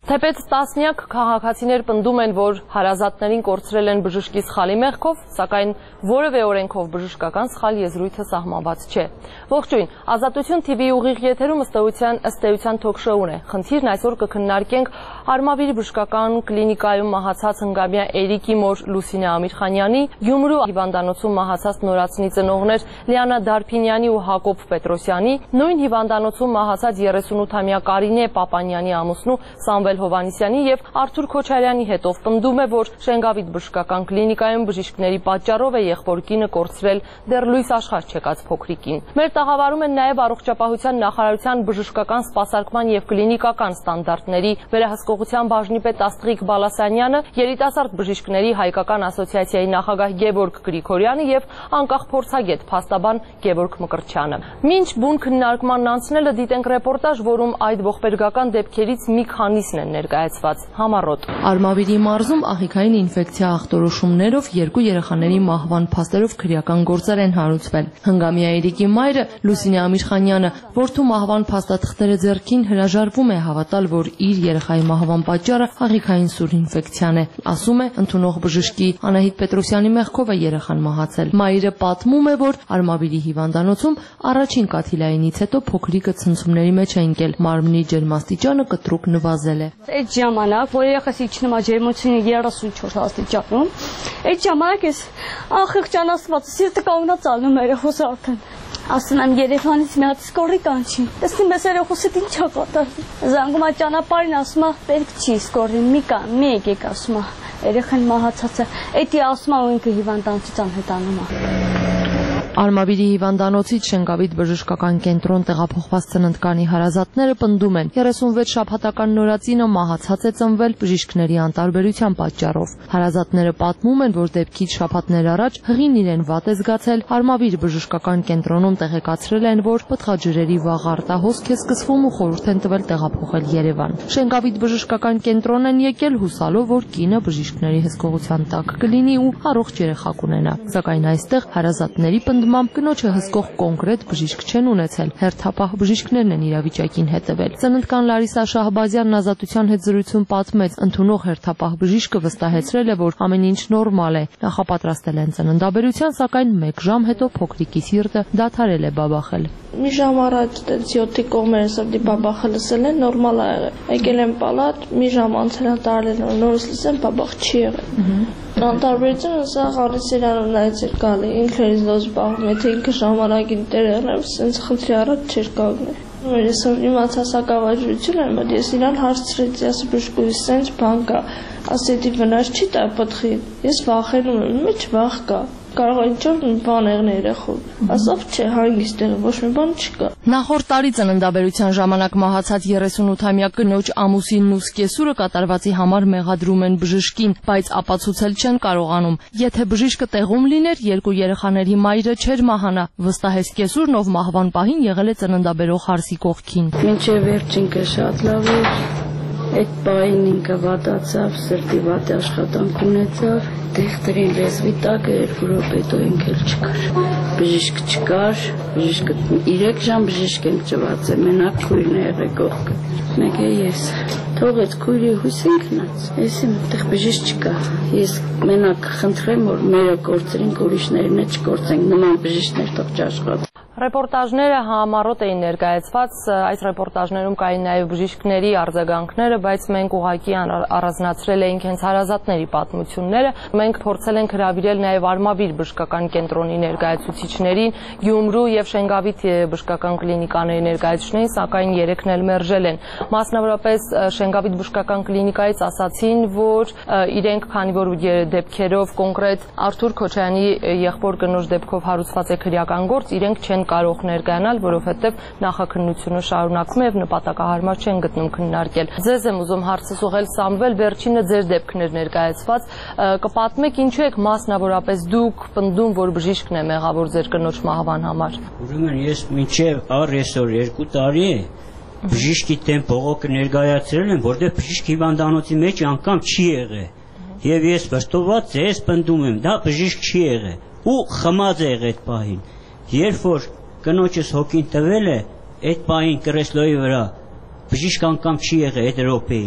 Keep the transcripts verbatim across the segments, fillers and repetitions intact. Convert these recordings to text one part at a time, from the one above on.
Թեպետ տասնյակ քաղաքացիներ պնդում են, որ հարազատներին կորցրել են բժշկի սխալի մեղքով, սակայն որևէ օրենքով բժշկական սխալ եզրույթը սահմանված չէ։ Ողջույն, Ազատություն թիվի ուղիղ եթերում ըստ էության թոք-շոուն է։ Խնդիրն այսօր կքննարկենք Արմավիր բժշկական կլինիկայում մահացած հնգամյա Էրիկի մոր Լուսինե Ամիրխանյանի, Գյումրու հիվանդանոցում մահացած նորածնի ծնողներ Լիանա Դարփինյանի ու Հակոբ Պետրոսյանի, նույն հիվանդանոցում մահացած երեսունութամյա Կարինե Պապանյանի ամուսնու Սամվել Հովանիսյանի եւ Արթուր Քոչարյանի հետով պնդում է, որ Շենգավիթ բժշկական կլինիկայում բժիշկների պատճառով է եղբոր կինը կորցրել դեռ լույս աշխարհ չեկած փոքրիկին։ Մեր տաղավարում են նաեւ Առողջապահության նախարարության բժշկական սպասարկման եւ կլինիկական ստանդարտների վերահսկողության բաժնի պետ Աստղիկ Բալասանյանը, երիտասարդ բժիշկների հայկական ասոցիացիայի նախագահ Գևորգ Գրիգորյանը եւ անկախ փորձագետ փաստաբան Գևորգ Մկրտչյանը։ Մինչ բուն քննարկմանն անցնելը դիտենք ռեպորտաժ, որում այդ ողբերգական դեպքերից մի քանիսն են ներկայացված համառոտ։ Արմավիրի մարզում աղիքային ինֆեկցիա ախտորոշումներով երկու երեխաների մահվան փաստերով քրեական գործեր են հարուցվել։ Հնգամյա Էրիկի մայրը Լուսինե Ամիրխանյանը, որդու մահվան փաստաթղթերը ձեռքին, հրաժարվում է հավատալ, որ իր երեխայի մահվան պատճառը աղիքային սուր ինֆեկցիան է։ Ասում է, ընդունող բժշկի Անահիտ Պետրոսյանի մեղքով է երեխան մահացել։ Մայրը պատմում է, որ Արմավիրի հիվանդանոցում առաջին կաթիլայինից հետո փոքրիկը ցնցումների մեջ է ընկել, մարմնի ջերմաստիճանը կտրուկ նվազել է։ Այդ ժամանակ, որ երեխաս իջնում է ջերմությունը երեսունչորս աստիճանում, այդ ժամանակ ես ախիղճանացված սիրտը կանգնած ալնում երեխոս արդեն։ Ասում եմ երեխանից մի հատ սկորի կանչի։ Տեսնում ես երեխոսդ ինչ ա կատարվում։ Զանգում ա ճանապարհին, ասում ա պետք չի սկորի, մի կա, մի եկեք, ասում ա երեխան մահացած է։ Էդի ասում ա ու ինքը հիվանդանոցից անհետանում ա։ Արմավիրի հիվանդանոցից Շենգավիթ բժշկական կենտրոն տեղափոխված ծննդկանի հարազատները պնդում են, երեսունվեց շաբաթական նորածինը մահացած է ծնվել բժիշկների անտարբերության պատճառով։ Հարազատները պատմում են, որ դեպքից շաբաթներ առաջ հղին իրեն վատ է զգացել, Արմավիր բժշկական կենտրոնում տեղեկացրել են, որ պտղաջրերի վաղ արտահոսք է սկսվում ու խորհուրդ են տվել տեղափոխել Երևան։ Շենգավիթ բժշկական կենտրոն են եկել հուսալով, որ կինը բժիշկների հսկողության տակ կլինի ու առողջ երեխա կունենա։ Սակայն այստեղ հարազատների պնդմամբ կնոջը հսկող կոնկրետ բժիշկ չեն ունեցել, հերթապահ բժիշկներն են իրավիճակին հետևել։ Ծննդկան Լարիսա Շահբազյանն Ազատության հետ զրույցում պատմեց, ընդունող հերթապահ բժիշկը վստահեցրել է, որ ամեն ինչ նորմալ է, նախապատրաստել են ծննդաբերության, սակայն մեկ ժամ հետո փոքրիկի սիրտը դադարել է բաբախել։ Մի ժամ առաջ յոթի կողմերը սրտի բաբախը լսել են, նորմալ ա եղել։ Եկել են պալատ, մի ժամ անցել են տարել են, նորից լսեն բաբախ չի եղել։ Անտարբերությունը սա Ղարիսերյանն նայց էր գալի, ինքը ինձ դոզ զբաղվում, եթե ինքը ժամանակին տեր եղնեմ, սենց խնդրի առաջ չէր կանգնել։ Ես իմացա սակավաջրություն եմ, բայց ես իրան հարցրեցի, ասի բժշկուհի սենց բան կա, ասի դի վնաս չի տա պտղի, ես վախենում եմ, մեջ վախ կա։ Կարող է ինչ-որ բան եղնի երեխուն, ասավ չէ, հանգիստ եղել, ոչ մի բան չկա։ Նախորդ տարի ծննդաբերության ժամանակ մահացած երեսունութամյա կնոջ ամուսինն ու սկեսուրը կատարվածի համար մեղադրում են բժշկին, բայց ապացուցել չեն կարողանում։ Եթե բժիշկը տեղում լիներ, երկու երեխաների մայրը չէր մահանա, վստահեց սկեսուրն, ով մահվան պահին եղել է ծննդաբերող հարսի կողքին։ Մինչև վերջինքը շատ լավ էր, այդ պահին ինքը վատացավ, սրտի վատ աշխատանք ունեցավ, դեղտրին լեզվի տակը երկու րոպետո ինքը չկար, բժիշկ չկար, բժիշկը երեք ժամ բժիշկ ենք ճված է, մենակ քույրն է եղել կողքը, մեկ է ես, թողեց քույրի հույսին գնաց, ես իմ այդտեղ բժիշկ չկա, ես մենակ խնդրեմ, որ մերը կորցրենք, ուրիշներին չկորցենք, նման բժիշկներ թող չաշխատ։ Ռեպորտաժները համառոտ էին ներկայացված, այս ռեպորտաժներում կային նաև բժիշկների արձագանքները, բայց մենք ուղղակի առանձնացրել էինք հենց հարազատների պատմությունները։ Մենք փորձել ենք հրավիրել նաև Արմավիր բժշկական կենտրոնի ներկայացուցիչներին, Գյումրու եւ Շենգավիթ բժշկական կլինիկաների ներկայացուցիչներին, սակայն երեքն էլ մերժել են։ Մասնավորապես Շենգավիթ բժշկական կլինիկայից ասացին, որ իրենք, քանի որ դեպքերով կոնկրետ Արթուր Քոչարյանի եղբոր կնոջ դեպքով հարուցված է քրեական գործ, իրենք չեն կարող ներկայանալ, որովհետև նախաքննությունը շարունակվում է եւ նպատակահարմար չեն գտնում քննարկել։ Ձեզ եմ ուզում հարցս ուղղել, Սամվել, վերջինը ձեր դեպքներ ներկայացված, կպատմեք ինչու եք մասնավորապես դուք պնդում, որ բժիշկն է մեղավոր ձեր կնոջ մահվան համար։ Ուրեմն ես մինչև առ այսօր երկու տարի է բժիշկի դեմ բողոքը ներկայացրել եմ, որտեղ բժիշկ հիվանդանոցի մեջ անգամ չի եղել։ Եվ ես վստահված ես պնդում եմ, դա բժիշկ չի եղել ու խմած է եղել այդ պահին։ Երբ որ կնոջս հոգին տվել է, այդ պահին կրեսլոյի վրա բժիշկ անգամ չի եղել այդ րոպեին։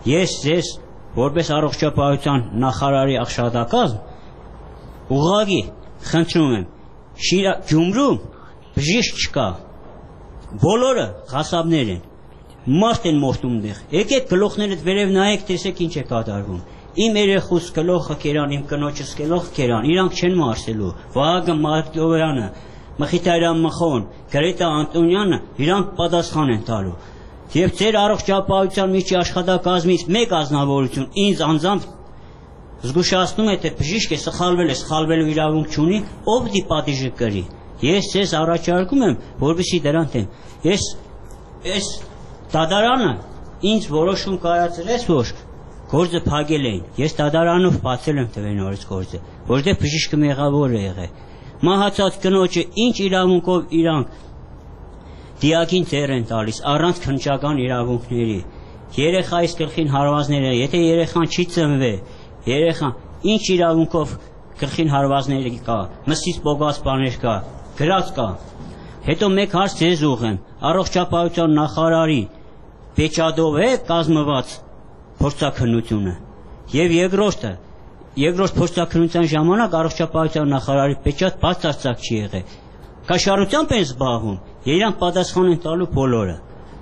ես ձեզ որպես առողջապահության նախարարի աշխատակազմ ուղղակի խնդրում եմ, Գյումրում բժիշկ չկա, բոլորը ղասաբներ են, մարդ են մորտում դեղ, եկեք գլուխներդ վերև նայեք, տեսեք ինչ է կատարվում, իմ երեխուս գլուխը կերան, իմ կնոջս գլուխը կերան, իրանք չեն մարսելու, Վահագն Մարտիրոսյանը, Մխիթարյան Մխոն, Գրետա Անտոնյանը, իրանք պատասխան են տալու, եւ ձեր առողջապահության միջաշխատակազմից մեկ ազնվորություն ինձ անձամբ զգուշացնում է, թե բժիշկը սխալվել է, սխալվելու իրավունք չունի, ով դի պատիժը կրի։ Ես ձեզ առաջարկում եմ, որպեսզի դրան դեմ։ Ես այս դատարանը ինձ որոշում կայացրեց, որ գործը փակել էին։ Ես դատարանով բացել եմ տվենորից գործը, որտեղ բժիշկը մեղավոր է եղել։ Մահացած կնոջը ինչ իրավունքով իրանք դիակին ծեր են տալիս առանց քննչական իրավունքների։ Երեխայից գլխին հարվածները, եթե երեխան չի ծնվել, երեխան ինչ իրավունքով գլխին հարվածներ կա, մսից պոկած բաներ կա, գրած կա։ Հետո մեկ հարց ձեզ ուղղեմ, առողջապահության նախարարի պեչատով է կազմված փորձաքննությունը։ Եվ երկրորդը, երկրորդ փորձաքննության ժամանակ առողջապահության նախարարի պեչատ բացարձակ չի եղել։ Կաշառությամբ են զբաղվում, իրանք պատասխան են տալու բոլորը։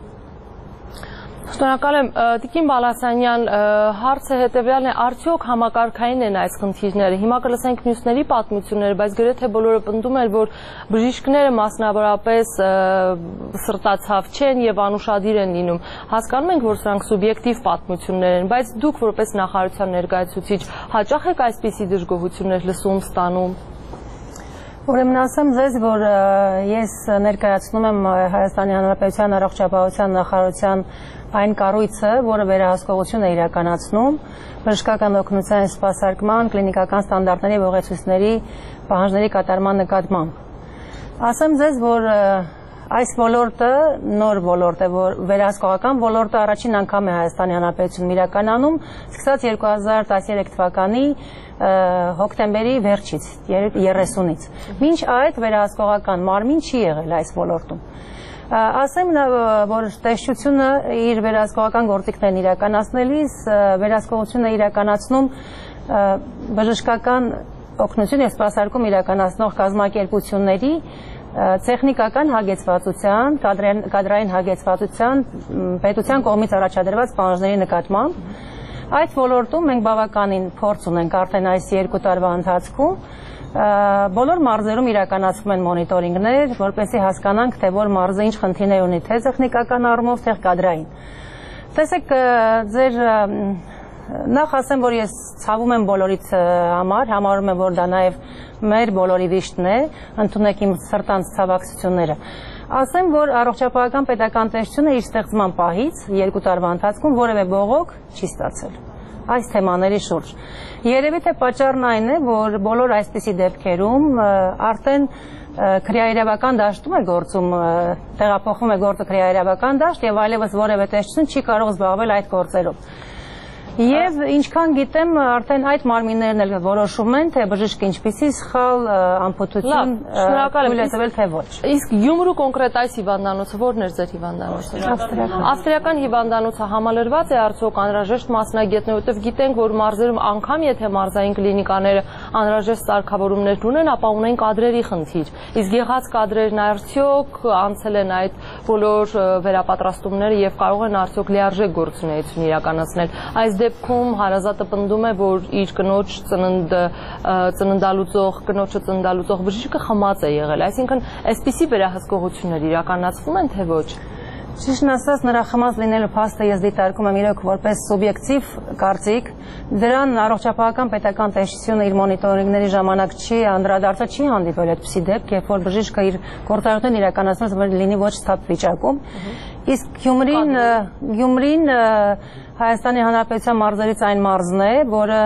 Շնորհակալ եմ, Տիկին Բալասանյան, հարցը հետևյալն է, արդյոք համակարգային են այս խնդիրները։ Հիմա կլսենք մյուսների պատմությունները, բայց գրեթե բոլորը պնդում են, որ բժիշկները մասնավորապես սրտացավ չեն եւ անուշադիր են լինում։ Հասկանում ենք, որ սրանք սուբյեկտիվ պատմություններ են, բայց դուք որպես նախարարության ներկայացուցիչ հաճախ եք այսպիսի դժգոհություններ լսում, ստանում։ Ուրեմն ասեմ ձեզ, որ ես ներկայացնում եմ Հայաստանի Հանրապետության առողջապահության նախարարության այն կառույցը, որը վերահսկողություն է իրականացնում բժշկական օգնության սպասարկման, կլինիկական ստանդարտների եւ ուղեցույցների պահանջների կատարման նկատմամբ։ Ասեմ ձեզ, որ այս ոլորտը նոր ոլորտ է, որ վերահսկողական ոլորտը առաջին անգամ է Հայաստանի Հանրապետությունում իրականում, սկսած երկու հազար տասներեք թվականի հոկտեմբերի վերջից, երեսունից։ Մինչ այդ վերահսկողական մարմին չի եղել այս ոլորտում։ Ասեմ, որ տեսչությունը իր վերահսկողական գործիքներն իրականացնելիս վերահսկողությունը իրականացնում բժշկական օգնություն եւ սպասարկում իրականացնող կազմակերպությունների տեխնիկական հագեցվածության, կադրային հագեցվածության, պետության կողմից առաջադրված պահանջների նկատմամբ։ Այդ ոլորտում մենք բավականին փորձ ունենք արդեն այս երկու տարվա ընթացքում։ Բոլոր մարզերում իրականացվում են մոնիտորինգներ, որպեսզի հասկանանք, թե որ մարզը ինչ խնդիրներ ունի, թե տեխնիկական առումով, թե կադրային։ Տեսեք, ձեր նախ ասեմ, որ ես ցավում եմ բոլորից համար, համարում եմ, որ դա նաև մեր բոլորի վիշտն է, ընդունեք իմ սրտանց ցավակցությունները։ Ասեմ, որ առողջապահական պետական տեսչությունը իր ստեղծման պահից երկու տարվա ընթացքում որևէ բողոք չի ստացել այս թեմաների շուրջ։ Երևի թե պատճառն այն է, որ բոլոր այսպիսի դեպքերում արդեն քրեաիրավական դաշտում է գործում, տեղափոխվում է գործը քրեաիրավական դաշտ եւ այլևս որևէ տեսչություն չի կարող զբաղվել այդ գործերով։ Եվ ինչքան գիտեմ, արդեն այդ մարմիններն էլ որոշում են, թե բժիշկը ինչպիսի սխալ անփոթություն թույլ է տվել, թե ոչ։ Իսկ Գյումրու կոնկրետ այս հիվանդանոցը որն էր ձեր հիվանդանոցը։ Ավստրիական հիվանդանոցը համալրված է արդյոք անհրաժեշտ մասնագետներ, որտեղ գիտենք, որ մարզերում անգամ եթե մարզային կլինիկաները անհրաժեշտ սարքավորումներ ունեն, ապա ունեն կադրերի խնդիր։ Իսկ եղած կադրերն արդյոք անցել են այդ բոլոր վերապատրաստումները եւ կարող են արդյոք լիարժեք գործունեություն իրականացնել։ Այս դեպքում հարազատը պնդում է, որ իր կնոջ ծննդալուծող, կնոջը ծննդալուծող բժիշկը խմած է եղել, այսինքն այսպիսի վերահսկողություններ իրականացվում են, թե ոչ։ Ճիշտն ասած, նրա խմած լինելու փաստը ես դիտարկում եմ իրոք որպես սուբյեկտիվ կարծիք, դրան առողջապահական պետական տեսչությունը իր մոնիտորինգների ժամանակ չի անդրադարձել, չի հանդիպել այդպիսի դեպք, երբ որ բժիշկը իր գործառույթն իրականացնած լինի ոչ սթափ վիճակում։ Իսկ Գյումրին, Գյումրին Հայաստանի Հանրապետության մարզերից այն մարզն է, որը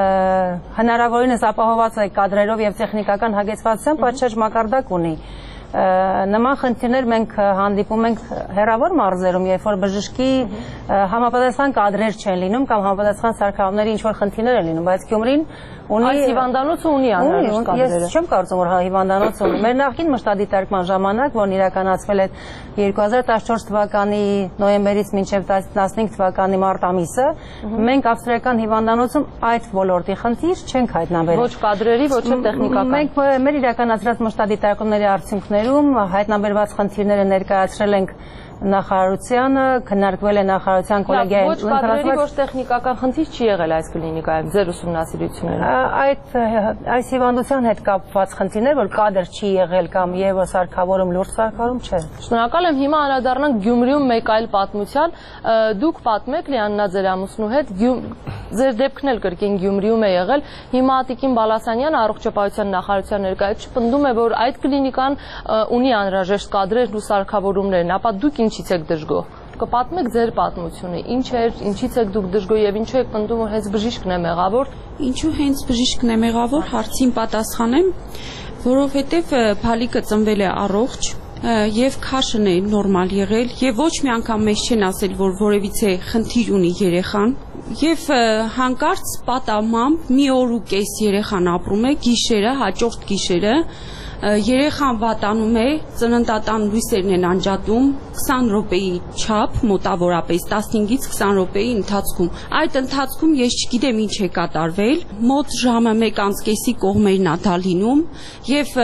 հնարավորինս ապահովված է կադրերով եւ տեխնիկական հագեցվածությամբ, պատշաճ մակարդակ ունի։ նման խնդիրներ մենք հանդիպում ենք հեռավոր մարզերում, երբ որ բժշկի համապատասխան կադրեր չեն լինում կամ համապատասխան սարքավորումների ինչ-որ խնդիրներ են լինում, բայց Գյումրին ունի այս հիվանդանոցը ունի անհրաժեշտ կադրերը։ Ես չեմ կարծում, որ հիվանդանոցը ունի։ Մեր նախկին մշտադիտարկման ժամանակ, որն իրականացվել է երկու հազար տասնչորս թվականի նոյեմբերից մինչև տասնհինգ թվականի մարտ ամիսը, մենք ավստրիական հիվանդանոցում այդ ոլորտի խնդիր չենք հայտնաբերել։ Ոչ կադրերի, ոչ էլ տեխնիկական։ Մենք մեր իրականացրած մշտադիտարկումների արդյունքներում հայտնաբերված խնդիրները ներկայացրել ենք նախարարությանը, քննարկվել է նախարարության կոլեգիայի ոչ կադրերի, ոչ տեխնիկական խնդիր չի եղել այս կլինիկայում, ձեր ուսումնասիրություններում։ Այդ այս հիվանդության հետ կապված խնդիրներ, որ կադր չի եղել կամ եւ սարքավորում, լուրջ սարքավորում չէ։ Շնորհակալ եմ, հիմա անդրադառնանք Գյումրիում մեկ այլ պատմության։ Դուք պատմեք Լիաննա ձեր ամուսնու հետ, ձեր դեպքն էլ կրկին Գյումրիում է եղել։ Հիմա Տիկին Բալասանյանը առողջապահության նախարարության ներկայացուցիչ պնդում է, որ այդ կլինիկան ունի անհրաժեշտ կադրերն ու սարքավորումներն, ապա դուք ինչից եք դժգոհ։ Կպատմեք ձեր պատմությունը, ինչ էր, ինչից եք դուք դժգոհ եւ ինչու եք պնդում, որ հենց բժիշկն է մեղավոր։ Ինչու հենց բժիշկն է մեղավոր, հարցին պատասխանեմ, որովհետեւ Փալիկը ծնվել է առողջ եւ քաշն է նորմալ եղել եւ ոչ մի անգամ մեզ չեն ասել, որ որևիցե խնդիր ունի երեխան եւ հանկարծ պատամամբ մի օր ու կես երեխան ապրում է, գիշերը, հաջորդ գիշերը երեխան վատանում է, ծննդատան լույսերն են անջատում քսան րոպեի չափ, մոտավորապես տասնհինգից քսան րոպեի ընթացքում։ Այդ ընթացքում ես չգիտեմ ինչ է կատարվել, մոտ ժամը մեկ անց կեսի կողմերն է դա լինում եւ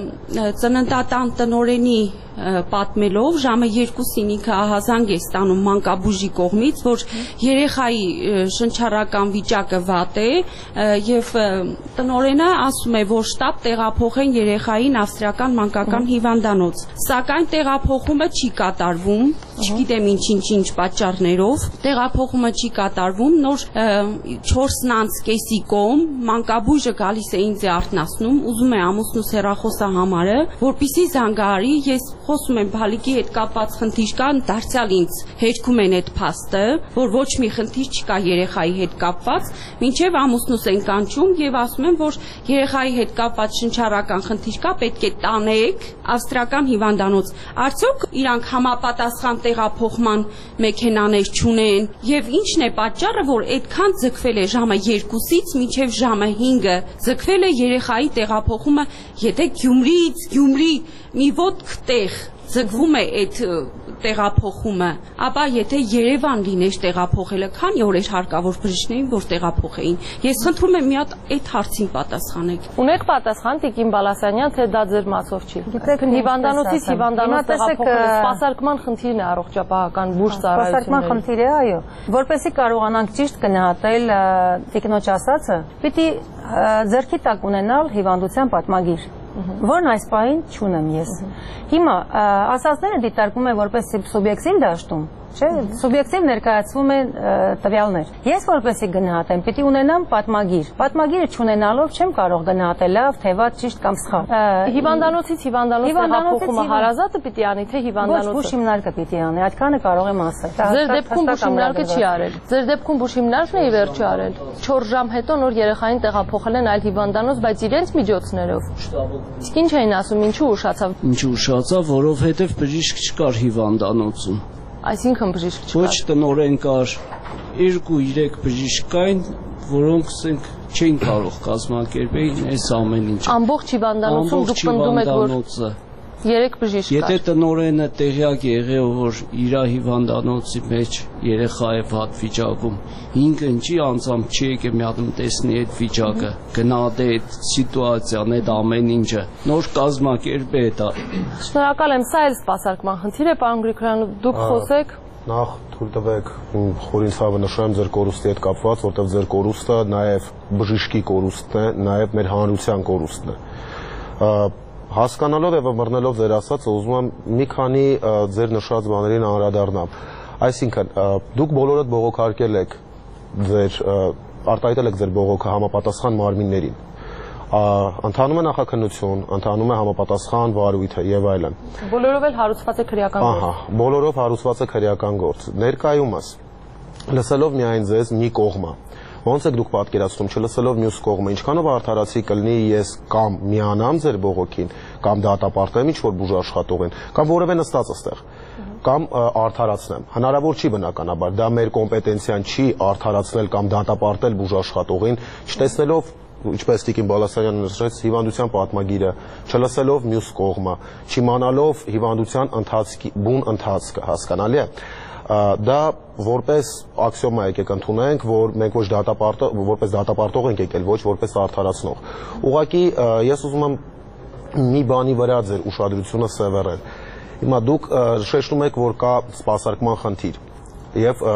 ծննդատան տնօրենի պատմելով ժամը երկուսին ինքը ահազանգ է ստանում մանկաբույժի կողմից, որ երեխայի շնչառական վիճակը վատ է եւ տնօրենը ասում է, որ շտապ տեղափոխեն երեխային ավստրիական մանկական հիվանդանոց, սակայն տեղափոխումը չի կատարվում, չգիտեմ ինչ-ինչ պատճառներով, տեղափոխումը չի կատարվում, նոր չորսն անց կեսի կողմ մանկաբույժը գալիս է ինձ է արթնացնում, ուզում է ամուսնուս հեռախոսը համարը, որպեսզի զանգահարի, ես խոսում եմ Փալիկի հետ կապված խնդիր կա, դարձյալ ինձ հերքում են այդ փաստը, որ ոչ մի խնդիր չկա երեխայի հետ կապված, մինչև ամուսնուս են կանչում եւ ասում են, որ երեխայի հետ կապված շնչառական խնդիր կա, պետք է տանեք ավստրիական հիվանդանոց։ Արդյոք իրանք համապատասխան տեղափոխման մեքենաներ չունեն եւ ինչն է պատճառը, որ այդքան ձգվել է ժամը երկուսից մինչև ժամը հինգը ձգվել է երեխայի տեղափոխումը, եթե Գյումրիից Գյումրի մի ոտք տեղ ձգվում է այդ տեղափոխումը, ապա եթե Երևան լիներ տեղափոխելը, քանի օր էր հարկավոր բժիշկներին, որ տեղափոխեին։ Ես խնդրում եմ մի հատ այդ հարցին պատասխանեք։ Ունեք պատասխան Տիկին Բալասանյան, թե դա ձեր մասով չի։ Գիտեք, հիվանդանոցից հիվանդանոց տեղափոխելը սպասարկման խնդիրն է առողջապահական բուժ ծառայությունների։ Սպասարկման խնդիր է, այո։ Որպեսզի կարողանանք ճիշտ գնահատել տիկնոջ ասածը, պիտի ձեռքի տակ ունենալ հիվանդության պատմագիր, որն այս պահին չունեմ ես։ Հիմա ասածները դիտարկվում է որպես սուբյեկտիվ դաշտում, չէ՞, սուբյեկտիվ ներկայացվում են տվյալներ։ Ես որպեսզի գնահատեմ, պիտի ունենամ պատմագիր։ Պատմագիրը չունենալով չեմ կարող գնահատել լավ, թե վատ, ճիշտ կամ սխալ։ Հիվանդանոցից հիվանդանոց տեղափոխումը հարազատը պիտի անի, թե հիվանդանոցը։ Ոչ, բուժիմնարկը պիտի անի, այդքանը կարող եմ ասել։ Ձեր դեպքում բուժիմնարկը չի արել։ Ձեր դեպքում բուժիմնարկն է ի վերջո արել։ չորս ժամ հետո նոր երեխային տեղափոխել են այլ հիվանդանոց, բայց իրենց միջոցներով։ Իսկ ինչ էին ասում, ինչու ուշացավ։ Ինչու ուշացավ, որովհետև բժիշկ չկար հիվանդանոցում։ Այսինքն բժիշկ չկար։ Ոչ տնօրեն կար, երկու-երեք բժիշկ կային, որոնք ասենք չէին կարող կազմակերպել այս ամեն ինչը։ Ամբողջ հիվանդանոցում դուք պնդում եք, որ երեք բժիշկ կար։ Եթե տնօրենը տեղյակ եղել, որ իր հիվանդանոցի մեջ երեխա է վատ վիճակում, ինքը ինչի անձամբ չի եկել մի հատ տեսնի այդ վիճակը, գնահատի այդ սիտուացիան, այդ ամեն ինչը, նոր կազմակերպի դա։ Շնորհակալ եմ, սա էլ սպասարկման խնդիր է, պարոն Գրիգորյան, դուք խոսեք։ Նախ թույլ տվեք խորին ցավը նշեմ ձեր կորուստի հետ կապված, որտեղ ձեր կորուստը նաև բժիշկի կորուստն է, նաև մեր հանրության կորուստն է։ Հասկանալով եւ մռնելով ձեր ասածը, ուզում եմ մի քանի ձեր նշած բաներին անդրադառնամ։ Այսինքն, դուք բոլորդ բողոքարկել եք ձեր արտահայտել եք ձեր բողոքը համապատասխան մարմիններին։ Ընթանում է նախաքննություն, ընթանում է համապատասխան վարույթը եւ այլն։ Բոլորով էլ հարուցված է քրեական գործ։ Ահա, բոլորով հարուցված է քրեական գործ։ Ներկայումս լսելով միայն ձեզ մի կողմը, ոնց եք դուք պատկերացնում, չլսելով մյուս կողմը, ինչքանով արդարացի կլինի ես կամ միանամ ձեր բողոքին, կամ դատապարտեմ ինչ որ բուժաշխատողին, կամ որևէ նստած այստեղ, կամ արդարացնեմ։ Հնարավոր չի բնականաբար, դա մեր կոմպետենցիան չի արդարացնել կամ դատապարտել բուժաշխատողին, չտեսնելով, ինչպես Տիկին Բալասանյանը նշեց, հիվանդության պատմագիրը, չլսելով մյուս կողմը, չիմանալով հիվանդության ընթացքի բուն ընթացքը, հասկանալի է։ Դա որպես աքսիոմա եկեք ընդունենք, որ մենք ոչ դատապարտող, որպես դատապարտող ենք եկել, ոչ որպես արդարացնող։ Ուղղակի ես ուզում եմ մի բանի վրա ձեր ուշադրությունը սևեռել։ Հիմա դուք շեշտում եք, որ կա սպասարկման խնդիր եւ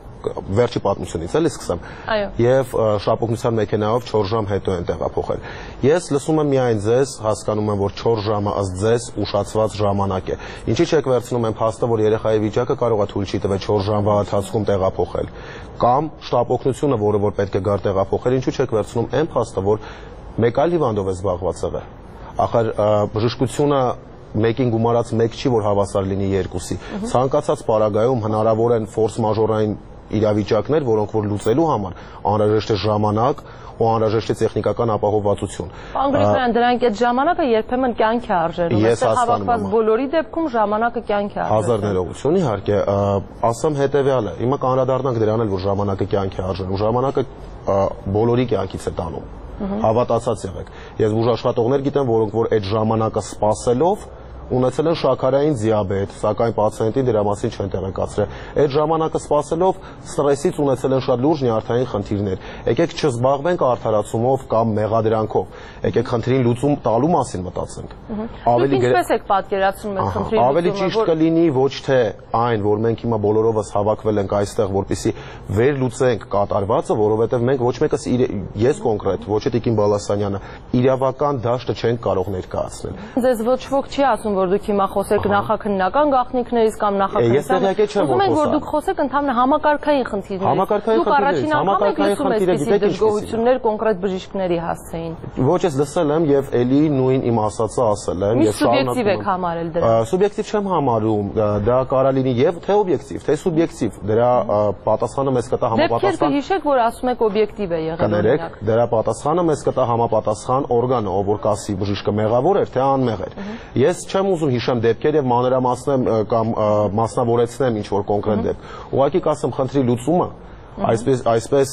վերջի պատմությունից էլի սկսեմ։ Եվ շապօգնության մեքենայով չորս ժամ հետո են տեղափոխել։ Ես լսում եմ միայն ձեզ, հասկանում եմ, որ չորս ժամը ըստ ձեզ ուշացված ժամանակ է։ Ինչի՞ չեք վերցնում այն փաստը, որ երեխայի վիճակը կարող է թույլ չի տվել չորս ժամվա ընթացքում տեղափոխել, կամ շտապօգնությունը, որը որ պետք է գար տեղափոխել, ինչու՞ չեք վերցնում այն փաստը, որ մեկ այլ հիվանդով է զբաղված եղել։ Ախր բժշկությունը մեկին գումարած մեկ չի, որ հավասար լինի երկուսի։ Ցանկացած պարագայում հնարավոր են ֆորս մաժորային իրավիճակներ, որոնք որ լուծելու համար անհրաժեշտ է ժամանակ ու անհրաժեշտ է տեխնիկական ապահովվածություն։ Պարոն Գրիգորյան, դրանք այդ ժամանակը երբեմն կյանք է արժենում։ Այստեղ հավաքված բոլորի դեպքում ժամանակը կյանք է արժենում։ Հազար ներողություն, իհարկե, ասեմ հետևյալը։ Հիմա կանդրադառնանք դրան էլ, որ ժամանակը կյանք է արժենում։ Ժամանակը բոլորի կյանքից է տանում։ Հավատացած եղեք։ Ես բուժաշխատողներ գիտեմ, որոնք որ այդ ժամանակը սպասելով ունեցել են շաքարային դիաբետ, սակայն պացիենտին դրա մասին չեն տեղեկացրել։ Այդ ժամանակը սպասելով ստրեսից ունեցել են շատ լուրջ նյարդային խնդիրներ։ Եկեք չզբաղվենք արդարացումով կամ մեղադրանքով։ Եկեք խնդրին լուծում տալու մասին մտածենք։ Ավելի ինչպես եք պատկերացնում եք խնդրի լուծումը։ Ավելի ճիշտ կլինի ոչ թե այն, որ մենք հիմա բոլորովս հավաքվել ենք այստեղ, որպեսզի վերլուծենք կատարվածը, որովհետև մենք ոչ մեկս ես կոնկրետ, ոչ թե Տիկին Բալասանյանը, իրավական դաշտը չենք կարող ներկայացնել։ Ձեզ ոչ ոք չի ասում, որ դուք հիմա խոսեք նախաքննական գաղտնիքներից կամ նախաքննության։ Ուզում ենք, որ դուք խոսեք ընդհանուր համակարգային խնդիրներից։ Դուք առաջին անգամ եք լսում այսպիսի դժգոհություններ կոնկրետ բժիշկների հասցեին։ Ոչ, ես լսել եմ եւ էլի նույն իմ ասածը ասել եմ եւ շարունակում եք համարել դրա։ Սուբյեկտիվ չեմ համարում, դա կարա լինի եւ թե օբյեկտիվ, թե սուբյեկտիվ։ Դրա պատասխանը մեզ կտա համապատասխան։ Դեպքեր կհիշեք, որ ասում եք օբյեկտիվ է եղել։ Կներեք, դրա պատասխանը մեզ կտա համապատասխան օրգանը, ով որ կասի բժիշկը մեղավոր էր, թե անմեղ էր։ Ես չեմ ուզում հիշեմ դեպքեր եւ մանրամասնեմ կամ մասնավորեցնեմ ինչ որ կոնկրետ դեպք։ Ուղղակի կասեմ խնդրի լուծումը այսպես այսպես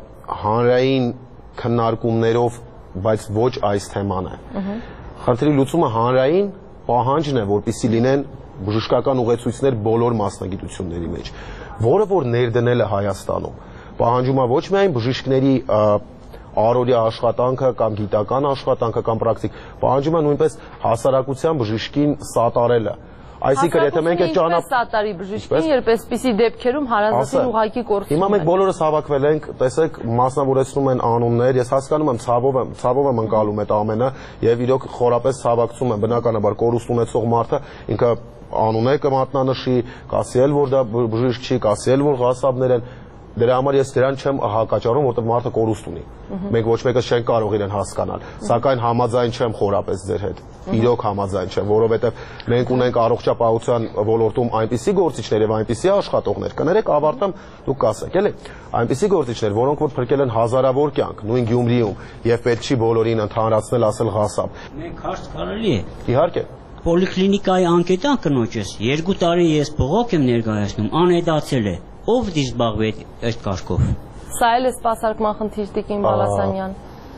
հանրային քննարկումներով, բայց ոչ այս թեման է։ Խնդրի լուծումը հանրային պահանջն է, որպեսզի լինեն բժշկական ուղեցույցներ բոլոր մասնագիտությունների մեջ, որը որ ներդնել է Հայաստանում։ Պահանջում է ոչ միայն բժիշկների առօրյա աշխատանքը կամ գիտական աշխատանքը կամ պրակտիկ, պահանջում է նույնպես հասարակության բժշկին սատարելը։ Այսինքն եթե մենք այդ ճանապարհ սատարի բժշկին, երբ այսպիսի դեպքերում հարազատին ուղղակի կորցնում են։ Հիմա մենք բոլորս հավաքվել ենք, տեսեք, մասնավորեցնում են անուններ, ես հասկանում եմ, ցավով եմ, ցավով եմ ընկալում այդ ամենը եւ իրոք խորապես ցավակցում եմ, բնականաբար կորուստ ունեցող մարդը ինքը անուն է կմատնանշի, կասի էլ որ դա բժիշկ չի, կասի էլ որ ղասաբներ են։ Դրա համար ես դրան չեմ հակաճառում, որտեղ մարդը կորուստ ունի։ Մենք ոչ մեկը չենք կարող իրեն հասկանալ, սակայն համաձայն չեմ խորապես ձեր հետ։ Իրոք համաձայն չեմ, որովհետև մենք ունենք առողջապահության ոլորտում այնպիսի գործիչներ եւ այնպիսի աշխատողներ, կներեք ավարտեմ, դուք կասեք, էլի, այնպիսի գործիչներ, որոնք որ փրկել են հազարավոր կյանք, նույն Գյումրիում, եւ պետք չի բոլորին ընդհանրացնել, ասել ղասաբ։ Մենք հարց կարելի է։ Իհարկե։ Պոլիկլինիկայի անկետան կնոջս երկու տարի ես բողոք եմ ներկայացնում, անհետացել է։ Ով դիզբաղվի այդ կարգով։ Սա էլ է սպասարկման խնդիր, Տիկին Բալասանյան։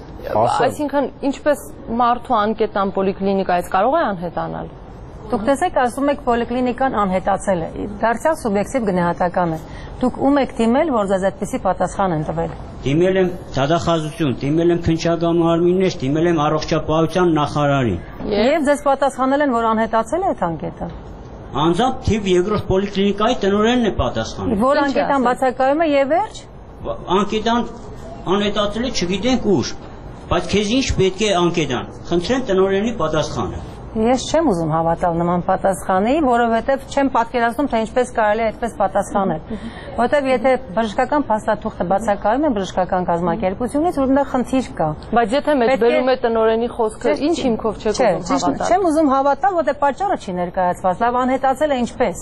Այսինքն ինչպես մարդու անկետան պոլիկլինիկայից կարող է անհետանալ։ Դուք տեսեք, ասում եք պոլիկլինիկան անհետացել է։ Դարձյալ սուբյեկտիվ գնահատական է։ Դուք ում եք դիմել, որ ձեզ այդպիսի պատասխան են տվել։ Դիմել եմ դատախազություն, դիմել եմ քննչական մարմիններ, դիմել եմ առողջապահության նախարարին։ Եվ ձեզ պատասխանել են, որ անհետացել է այդ անկետը։ Անձամբ թիվ երկրորդ պոլիկլինիկայի տնօրենն է պատասխանում։ Որ անկետան բացակայում է եւ վերջ։ Անկետան անհետացել է չգիտենք ուր, բայց քեզ ինչ պետք է անկետան։ Խնդրեմ տնօրենի պատասխանը։ Ես չեմ ուզում հավատալ նման պատասխանի, որովհետև չեմ պատկերացնում, թե ինչպես կարելի է այդպես պատասխանել։ Որովհետև եթե բժշկական փաստաթուղթը բացակայում է բժշկական կազմակերպությունից, որտեղ խնդիր կա։ Բայց եթե մեջբերում է տնօրենի խոսքը, ինչ հիմքով չեք ուզում հավատալ։ Չեմ ուզում հավատալ, որտեղ պատճառը չի ներկայացված, լավ անհետացել է ինչպես։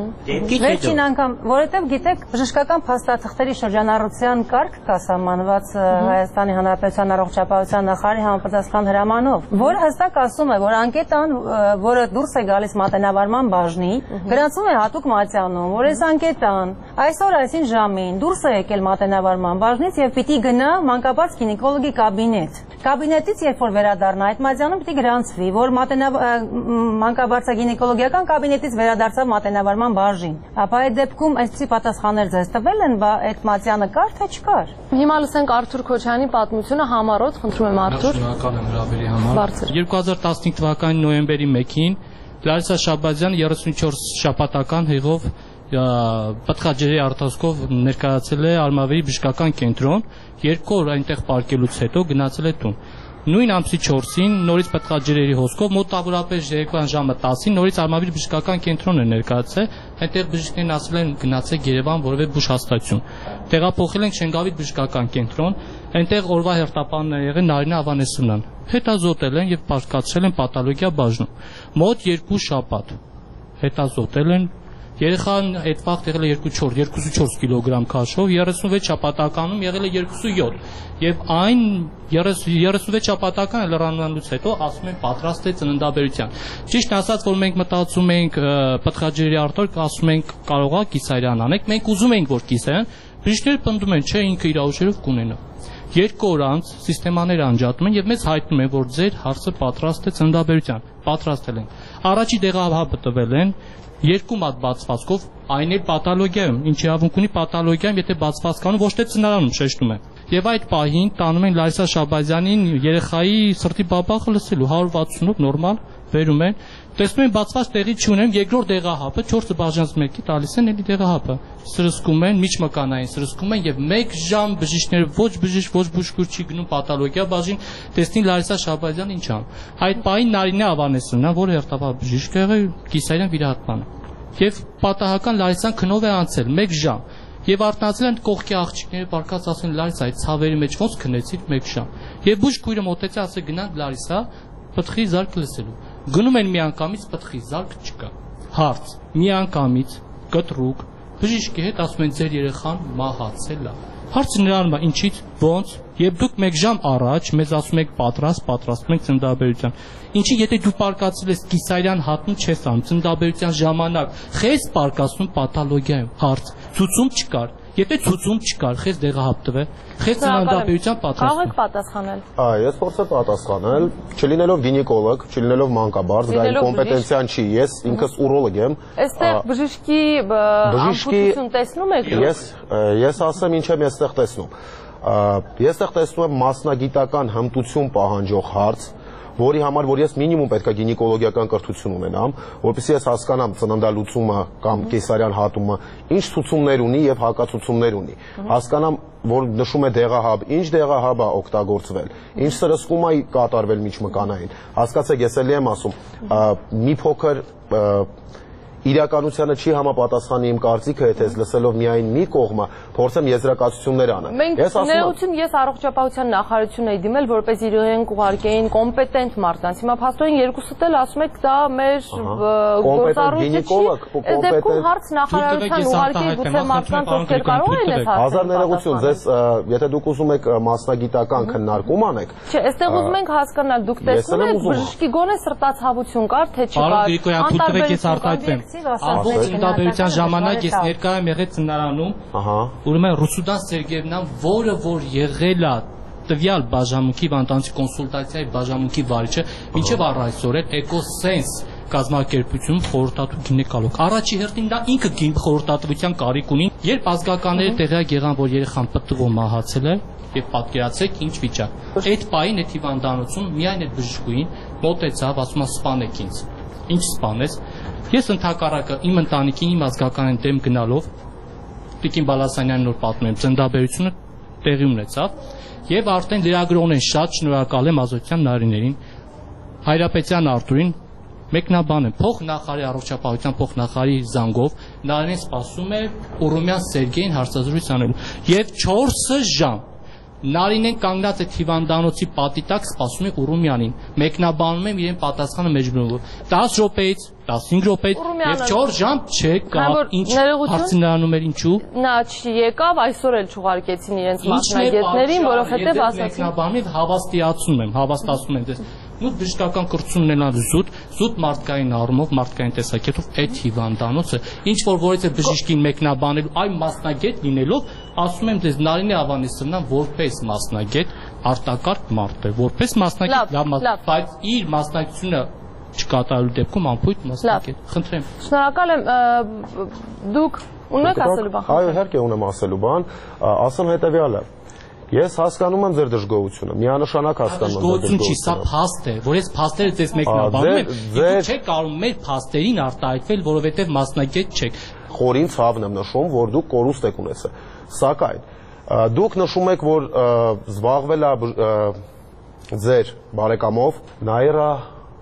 Վերջին անգամ, որովհետև գիտեք, բժշկական փաստաթղթերի շրջանառության կարգ կա սահմանված Հայաստանի Հանրապետության առողջապահության նախարարի համապատասխան հրամանով, որը հստակ ասում է, որ անկետ տան, որը դուրս է գալիս մատենավարման բաժնի, գրանցում է հատուկ մատյանում, որ այս անկետան այսօր այսին ժամին դուրս է եկել մատենավարման բաժնից եւ պիտի գնա մանկաբարձ գինեկոլոգի կաբինետ։ Կաբինետից երբ որ վերադառնա այդ մատյանում պիտի գրանցվի, որ մանկաբարձագինեկոլոգիական կաբինետից վերադարձավ մատենավարման բաժին։ Ապա այդ դեպքում այսպիսի պատասխաններ ձեզ տվել են, բա այդ մատյանը կար թե չկար։ Հիմա լսենք Արթուր Քոչյանի պատմությունը համառոտ, խնդրում եմ Արթուր։ Շնորհակալ եմ հրավերի համար։ երկու հազար տասնհինգ թվականի նոյեմբերի մեկին Լարիսա Շաբազյանը երեսունչորս շաբաթական հեղով պտղաջրի արտասկով ներկայացել է Արմավիրի բժշկական կենտրոն, երկու օր այնտեղ պարկելուց հետո գնացել է տուն։ Նույն ամսի չորսին նորից պտղաջրերի հոսքով մոտավորապես երեկոյան ժամը տասին նորից Արմավիր բժշկական կենտրոն է ներկայացել, այնտեղ բժիշկներն ասել են գնացեք Երևան որևէ բուժ հաստատություն։ Տեղափոխել են Շենգավիթ բժշկական կենտրոն, այնտեղ օրվա հերթապանն է եղել Նարինե Ավանեսյանն։ Հետազոտել են եւ պարկացրել են պաթոլոգիա բաժնում։ Մոտ երկու շաբաթ հետազոտել են Երեխան այդ վաղ եղել է երկուսուց չորս կիլոգրամ քաշով, երեսունվեց շաբաթականում եղել է երկուսուց յոթ եւ այն երեսունվեց շաբաթական լրանալուց հետո ասում են պատրաստ է ծննդաբերության։ Ճիշտ ասած, որ մենք մտածում ենք պտղաջրերի արտորք, ասում ենք կարող է կիսարյան անենք, մենք ուզում ենք որ կիսարյան, բժիշկները պնդում են, չէ, ինքը իր ուժերով կունենա։ Երկու օր անց սիստեմաները անջատում են եւ մեզ հայտնում են, որ ձեր հարցը պատրաստ է ծննդաբերության։ Պատրաստել են։ Առաջի դեղահաբը տվել են երկու մատ բացվածքով, այն էլ պաթոլոգիայում, ինչ իրավունք ունի պաթոլոգիայում, եթե բացվածքանում ոչ թե ծնարանում շեշտում է։ Եվ այդ պահին տանում են Լարիսա Շաբազյանին երեխայի սրտի բաբախը լսելու հարյուր վաթսունով նորմալ վերում են, տեսնում են բացված տեղի չունեն, երկրորդ դեղահապը չորս բաժանց մեկի տալիս են էլի դեղահապը։ Սրսկում են, միջմկանային սրսկում են եւ մեկ ժամ բժիշկները ոչ բժիշկ, ոչ բուժքուր չի գնում պաթոլոգիա բաժին, տեսնին Լարիսա Շաբազյան ինչ ան։ Այդ պահին Նարինե Ավանեսյանն, որը հերթապահ բժիշկ է եղել, կիսարյան վիրահատման։ Եվ պատահական Լարիսան քնով է անցել մեկ ժամ։ Եվ արթնացել են կողքի աղջիկները բարկած ասեն Լարիսա, այդ ցավերի մեջ ոնց քնեցիր մեկ ժամ։ Եվ բուժքույրը մոտեցավ ասել գնանք Լարիսա պտղի զարկ լսելու։ Գնում են միանգամից պտղի զարկ չկա։ Հարց. միանգամից կտրուկ բժիշկի հետ ասում են ձեր երեխան մահացել է։ Հարցը նրան է ինչից, ոնց, եւ դուք մեկ ժամ առաջ մեզ ասում եք պատրաստ, պատրաստում եք ծննդաբերության։ Ինչի եթե դու պարկացել ես կիսարյան հատում չես անում ծննդաբերության ժամանակ, խես պարկացնում պաթոլոգիայում։ Հարց. ցուցում չկար։ Եթե ցուցում չկար, խես դեղահապ տվե, խես ծննդաբերության պատրաստում։ Կարող եք պատասխանել։ Այ, ես փորձեմ պատասխանել, չլինելով գինեկոլոգ, չլինելով մանկաբարձ, դա իմ կոմպետենցիան չի, ես ինքս ուրոլոգ եմ։ Այստեղ բժշկի ամբողջություն տեսնում եք։ Ես ես ասեմ ինչ եմ այստեղ տեսնում։ Ես այստեղ տեսնում եմ մասնագիտական հմտություն պահանջող հարց, որի համար որ ես մինիմում պետք է գինեկոլոգիական կրթություն ունենամ, որպեսզի ես հասկանամ ծննդալուծումը կամ կեսարյան հատումը ինչ ցուցումներ ունի եւ հակացուցումներ ունի։ Հասկանամ, որ նշում է դեղահաբ, ինչ դեղահաբ է օգտագործվել, ինչ սրսկում է կատարվել միջմկանային։ Հասկացեք, ես էլի եմ ասում, մի փոքր իրականությանը չի համապատասխանի իմ կարծիքը, եթե ես լսելով միայն մի կողմը փորձեմ եզրակացություններ անեմ։ Մենք ներողություն, ես առողջապահության նախարարություն էի դիմել, որպես իրենք ուղարկեին կոմպետենտ մարդկանց։ Հիմա փաստորեն երկուսդ էլ ասում եք դա մեր գործառույթը չի։ Այս դեպքում հարց նախարարության ուղարկեի գուցե մարդկանց, ովքեր կարող են այս հարցը։ Հազար ներողություն, ձեզ եթե դուք ուզում եք մասնագիտական քննարկում անեք։ Չէ, այստեղ ուզում ենք հասկանալ, դուք տեսնում եք բժշկի գոնե սրտացավություն կար, թե չկար։ Ծննդաբերության ժամանակ ես ներկա եմ եղել ծնարանում, ուրեմն Ռուսուդան Սերգեևնան, որը որ եղել է տվյալ բաժանմունքի վանդանցի կոնսուլտացիայի բաժանմունքի վարիչը, մինչև առ այսօր էլ Էկոսենս կազմակերպությունում խորհրդատու գինեկոլոգ։ Առաջի հերթին դա ինքը խորհրդատվության կարիք ունի, երբ ազգականները տեղյակ եղան, որ երեխան պտղով մահացել է, եւ պատկերացրեք ինչ վիճակ։ Այդ պահին այդ հիվանդանոցում միայն այդ բժշկուհին մոտեցավ, ասում է սպանեք ինձ։ Ինչ սպանես։ Ես ընդհակառակը իմ ընտանիքին, իմ ազգականին դեմ գնալով Տիկին Բալասանյանին նոր պատմում եմ, ծննդաբերությունը տեղի ունեցավ եւ արդեն լրագրողներն շատ շնորհակալ եմ Ազոթյան Նարիներին, Հայրապետյան Արտուրին, մեկնաբան եմ, փոխնախարարի առողջապահության փոխնախարարի զանգով Նարինեն սպասում է Ուրումյան Սերգեյին հարցազրույց անելու եւ չորս ժամ Նարինեն կանգնած է հիվանդանոցի պատի տակ սպասում է Ուրումյանին, մեկնաբանում եմ իրեն պատասխանը մեջբերելով դաս րոպեից տասնհինգ րոպեից եւ չորս ժամ չեկավ, ինչ հարցին նրանում էր ինչու նա չեկավ, այսօր էլ չուղարկեցին իրենց մասնագետներին, որովհետեւ ասացին մեկնաբանում եմ, հավաստիացնում եմ, հավաստացնում եմ դες նույն բժշկական կրթություն ունենալ զուտ, զուտ մարդկային առումով, մարդկային տեսակետով այդ հիվանդանոցը, ինչ որ որից է բժշկին մեկնաբանելու, այ մասնագետ լինելով, ասում եմ դες Նարինե Ավանեսյանը որպես մասնագետ արտակարգ մարդ է, որպես մասնագետ լավ, բայց իր մասնակցությունը չկատարելու դեպքում անփույթ մասնագետ։ Խնդրեմ։ Շնորհակալ եմ, դուք ունեք ասելու բան։ Այո, իհարկե ունեմ ասելու բան, ասեմ հետևյալը։ Ես հասկանում եմ ձեր դժգոհությունը, միանշանակ հասկանում եմ ձեր դժգոհությունը։ Սա փաստ է, որ ես փաստերը ձեզ մեկնաբանում եմ, դուք չեք կարող մեր փաստերին արտահայտվել, որովհետև մասնագետ չեք։ Խորին ցավն եմ նշում, որ դուք կորուստ եք ունեցել։ Սակայն դուք նշում եք, որ զբաղվել է ձեր բարեկամով Նաիրա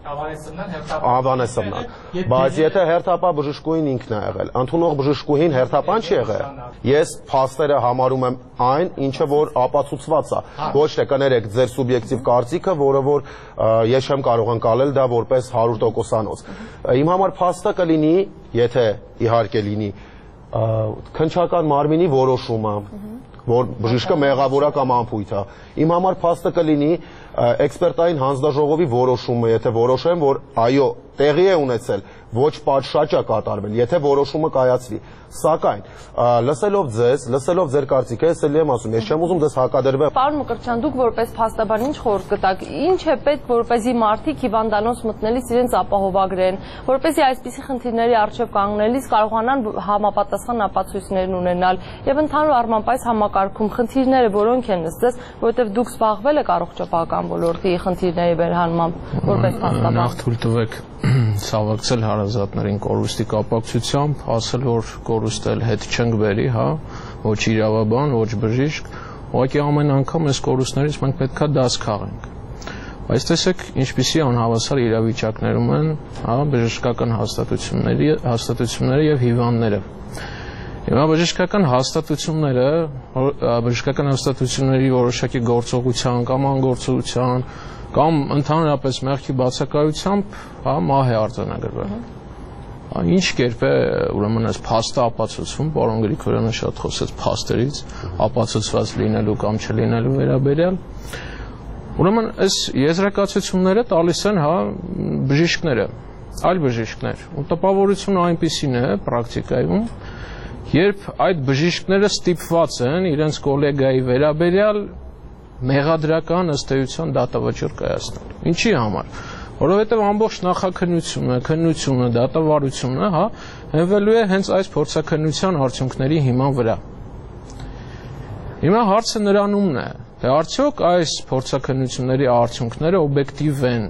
Ավանեսյանը, բայց եթե հերթապահ բժշկուհին ինքն է եղել, ընդունող բժշկուհին հերթապահ չի եղել։ Ես փաստերը համարում եմ այն, ինչը որ ապացուցված է, ոչ թե կներեք ձեր սուբյեկտիվ կարծիքը, որը որ ես չեմ կարող ընկալել դա որպես հարյուր տոկոսանոց։ Իմ համար փաստը կլինի, եթե իհարկե լինի, քննչական մարմինի որոշումը, որ բժիշկը մեղավոր է կամ անփույթ է։ Իմ համար փաստը կլինի էքսպերտային հանձնաժողովի որոշումը, եթե որոշեն, որ այո, տեղի է ունեցել, ոչ պատշաճ է կատարվել, եթե որոշումը կայացվի։ Սակայն, լսելով ձեզ, լսելով ձեր կարծիքը, ես էլի եմ ասում, ես չեմ ուզում ձեզ հակադրվել։ Պարոն Մկրտչյան, դուք որպես փաստաբան ինչ խորհուրդ կտաք, ինչ է պետք, որպեսզի մարդիկ հիվանդանոց մտնելիս իրենց ապահովագրեն, որպեսզի այսպիսի խնդիրների առջև կանգնելիս կարողանան համապատասխան ապացույցներ ունենալ եւ ընդհանուր առմամբ այս համակարգում խնդիրները որոնք են ըստ, որովհետեւ դուք զբաղվել եք առողջապահական ոլորտի խնդիրների վերահանմամբ որպես փաստաբան։ Նախ թույլ տվեք ցավակցել հարազատներին կորուստի կապակցությամբ, ասել որ կորուստել հետ չենք բերի, հա, ոչ իրավաբան, ոչ բժիշկ, ուղղակի ամեն անգամ այս կորուստներից մենք պետքա դաս քաղենք։ Բայց տեսեք, ինչպիսի անհավասար իրավիճակներում են, հա, բժշկական հաստատությունների, հաստատությունները եւ հիվանդները։ Հիմա բժշկական հաստատությունները, բժշկական հաստատությունների որոշակի գործողության կամ անգործության կամ ընդհանրապես մեղքի բացակայությամբ, հա, մահ է արձանագրվել։ Ինչ կերպ է ուրեմն այս փաստը ապացուցվում, պարոն Գրիգորյանը շատ խոսեց փաստերից, ապացուցված լինելու կամ չլինելու վերաբերյալ։ Ուրեմն այս եզրակացությունները տալիս են, հա, բժիշկները, այլ բժիշկներ։ Ու տպավորությունը այնպիսին է պրակտիկայում, երբ այդ բժիշկները ստիպված են իրենց գոլեգայի վերաբերյալ մեղադրական ըստ էության դատավճիռ կայացնել։ Ինչի համար։ Որովհետև ամբողջ նախաքննությունը, քննությունը, դատավարությունը, հա, հենվելու է հենց այս փորձաքննության արդյունքների հիման վրա։ Հիմա հարցը նրանումն է, թե արդյոք այս փորձաքննությունների արդյունքները օբյեկտիվ են։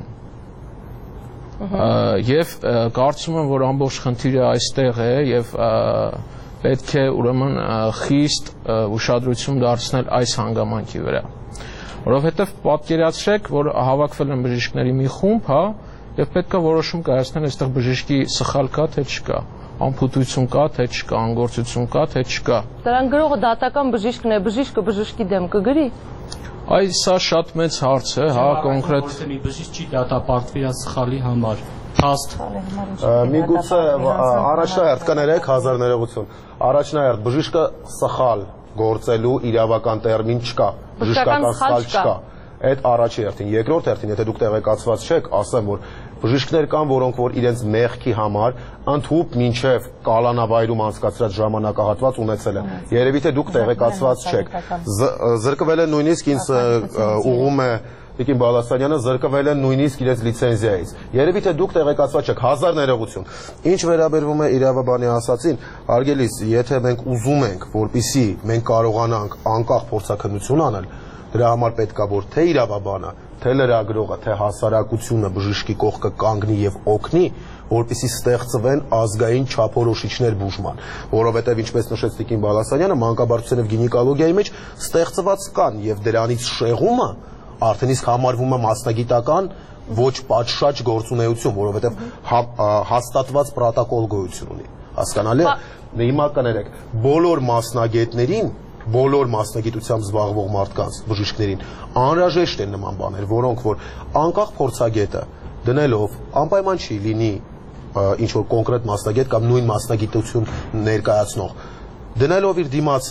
Եվ կարծում եմ, որ ամբողջ խնդիրը այստեղ է եւ պետք է ուրեմն խիստ ուշադրություն դարձնել այս հանգամանքի վրա։ Որովհետև պատկերացրեք, որ հավաքվել են բժիշկների մի խումբ, հա, եւ պետքա որոշում կայացնել այստեղ բժիշկի սխալ կա թե չկա, անփութություն կա թե չկա, անգործություն կա թե չկա։ Դրան գրողը դատական բժիշկն է, բժիշկը բժշկի դեմ կգրի։ Այ սա շատ մեծ հարց է, հա, կոնկրետ։ Մի բժիշկ չի դատապարտվի սխալի համար։ Փաստ։ Միգուցե առաջնահերթ կներեք հազար ներողություն։ Առաջնահերթ բժիշկը սխալ գործելու իրավական տերմին չկա, բժշկական սխալ չկա։ Այդ առաջի հերթին, երկրորդ հերթին, եթե դուք տեղեկացված չեք, ասեմ, որ բժիշկներ կան, որոնք որ իրենց մեղքի համար ընդհուպ մինչև կալանավայրում անցկացրած ժամանակահատված ունեցել են։ Երևի թե դուք տեղեկացված չեք։ Զրկվել են նույնիսկ ինձ ուղում է Տիկին Բալասանյանը, զրկվել են նույնիսկ իրենց լիցենզիայից։ Երևի թե դուք տեղեկացված չեք, հազար ներողություն։ Ինչ վերաբերվում է իրավաբանի ասացին, հարգելիս, եթե մենք ուզում ենք, որպեսզի մենք կարողանանք անկախ փորձաքննություն անել, դրա համար պետք է որ թե իրավաբանը, թե լրագրողը, թե հասարակությունը բժշկի կողքը կանգնի եւ օգնի, որպեսզի ստեղծվեն ազգային չափորոշիչներ բուժման, որովհետեւ ինչպես նշեց Տիկին Բալասանյանը, մանկաբարձության եւ գինեկոլոգիայի մեջ ստեղծված կան եւ դրանից շեղումը արդեն իսկ համարվում է մասնագիտական ոչ պատշաճ գործունեություն, որովհետև հաստատված պրոտոկոլ գոյություն ունի։ Հասկանալի է։ Հիմա կներեք, բոլոր մասնագետներին, բոլոր մասնագիտությամբ զբաղվող մարդկանց, բժիշկներին անհրաժեշտ են նման բաներ, որոնք որ անկախ փորձագետը դնելով անպայման չի լինի ինչ որ կոնկրետ մասնագետ կամ նույն մասնագիտություն ներկայացնող, դնելով իր դիմացը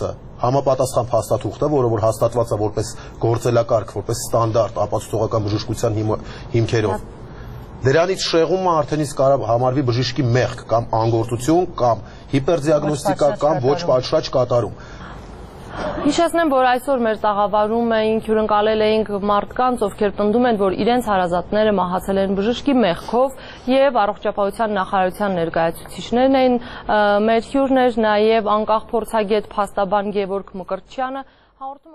համապատասխան փաստաթուղթ է, որը որ հաստատված է որպես գործելակարգ, որպես ստանդարտ ապացուցողական բժշկության հիմքերով։ Դրանից շեղումը արդեն իսկ կարող համարվի բժշկի մեղք կամ անգործություն կամ հիպերդիագնոստիկա կամ ոչ պատշաճ կատարում։ Հիշեցնեմ, որ այսօր մեր տաղավարում էինք, հյուրընկալել էինք մարդկանց, ովքեր պնդում են, որ իրենց հարազատները մահացել են բժշկի մեղքով, եւ առողջապահության նախարարության ներկայացուցիչներն էին մեր հյուրներ, նաեւ անկախ փորձագետ փաստաբան Գևորգ Մկրտչյանը հաղորդում